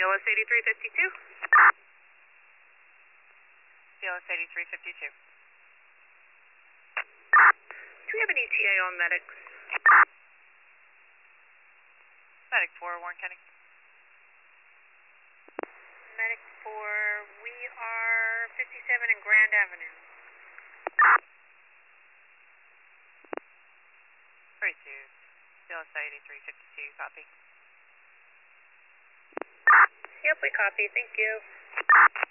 CLS 8352. CLS 8352. Do we have an ETA on medics? Medic 4, Warren County. Medic 4, we are 57 in Grand Avenue. 32. CLS 8352, copy. Yep, we copy. Thank you.